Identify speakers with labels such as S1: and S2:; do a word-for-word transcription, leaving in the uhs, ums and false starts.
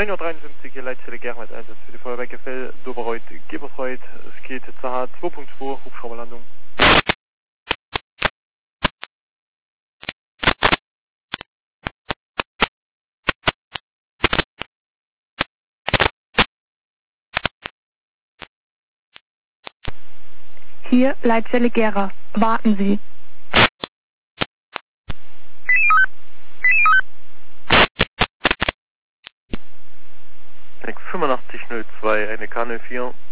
S1: neun Uhr dreiundfünfzig, hier Leitstelle Germert Einsatz für die Feuerwehr Gefell, Doberreuth, Gebersreuth. Es geht Z H zwei Punkt zwei, Hubschrauberlandung.
S2: Hier Leitstelle Gera. Warten Sie.
S1: fünfundachtzig null zwei, eine K null vier.